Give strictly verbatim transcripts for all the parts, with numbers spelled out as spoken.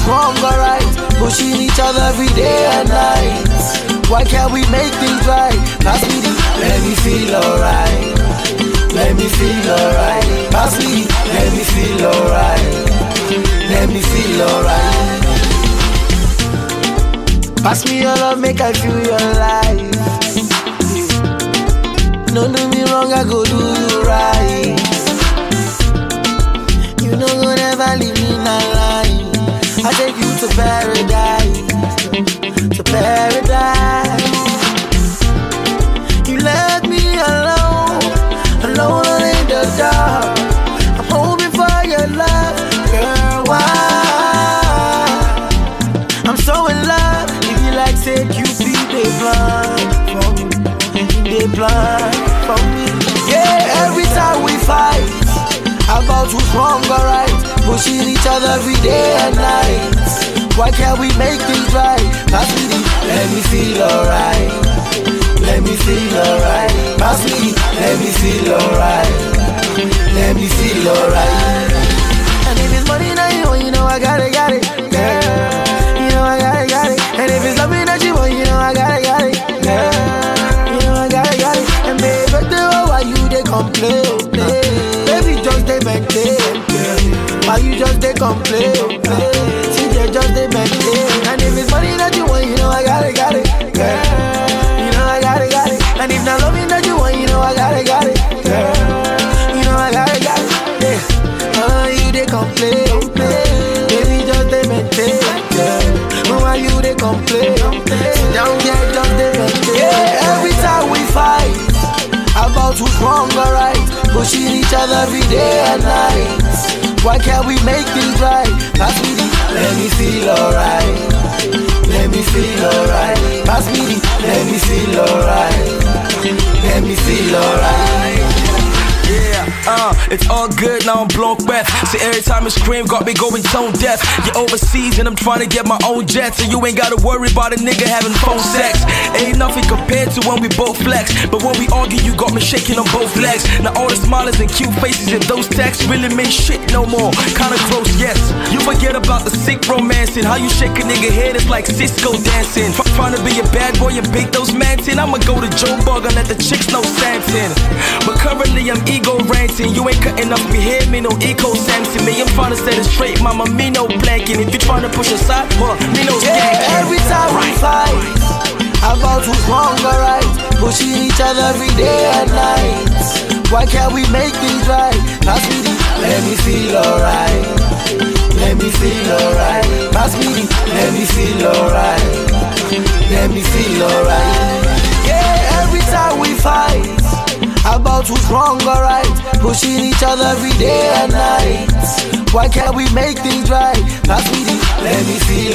wrong or right? Pushing each other every day and night. Why can't we make things right? Pass me the, let me feel alright. Let me feel alright. Pass me the, let me feel alright. Let me feel alright. Pass me your love, make I feel your life. Don't do me wrong, I go do you right. You know you'll never leave me alone. I take you to paradise, to paradise. You left me alone, alone in the dark. I'm hoping for your love, girl. Why? I'm so in love. If you like, say Cupid, they blind for me, they blind for me. Yeah, every time we fight about who's wrong or right, pushing each other every day and night. Why can't we make things right? Pass me the, let me feel alright. Let me feel alright. Pass me the, let me feel alright. Let me feel alright. And if it's money that you want, you know I got it, got it, girl. You know I got it, got it. And if it's something that you want, you know I got it, got it, girl. You know I got it, got it. And baby, why you they complain? Baby, just they maintain. Why you just they complain? See, they just they maintain. And if it's money that you want, you know I got it, got it, girl. You know I got it, got it. And if not loving that you want, you know I got it, got it, girl. You know I got it, got it. Yeah. Oh, you they complain. Baby, just they maintain. Girl, why you they complain? Sit down, yeah, just they maintain. Yeah, every time we fight about who's wrong or right, pushing each other every day and night. Why can't we make things right? Pass me the, let me feel alright. Let me feel alright. Pass me the, let me feel alright. Let me feel alright. Yeah, uh, it's all good, now I'm blown breath. See, every time I scream, got me going tone deaf. You're overseas and I'm trying to get my own jet, so you ain't gotta worry about a nigga having phone sex. Ain't nothing compared to when we both flex, but when we argue, you got me shaking on both legs. Now all the smiles and cute faces in those texts really mean shit no more. Kinda close, yes. You forget about the sick romancing, how you shake a nigga head, it's like Cisco dancing. Try- Trying to be a bad boy and bake those mans in. I'ma go to Joe Bug and let the chicks know Samson. But currently I'm ego ranting. You ain't cutting up me hear me no eco Samson. Me, I'm trying to set it straight, mama, me no blanking. If you trying to push aside, well, me no skanking. Yeah, every time we fight about who's wrong or right, pushing each other every day and night. Why can't we make things right? Pass me the, let me feel alright. Let me feel alright. Pass me the, let me feel alright. Let me feel alright. Yeah, every time we fight about who's wrong or right, pushing each other every day and night. Why can't we make things right? Pass me the, let me feel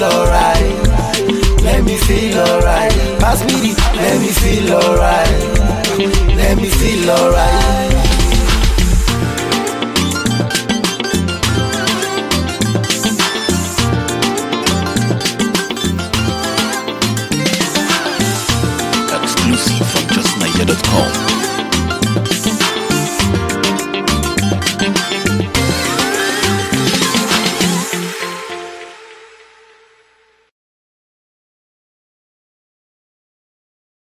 alright. Let me feel alright. Pass me the, let me feel alright. Let me feel alright. Exclusive from just niger dot com.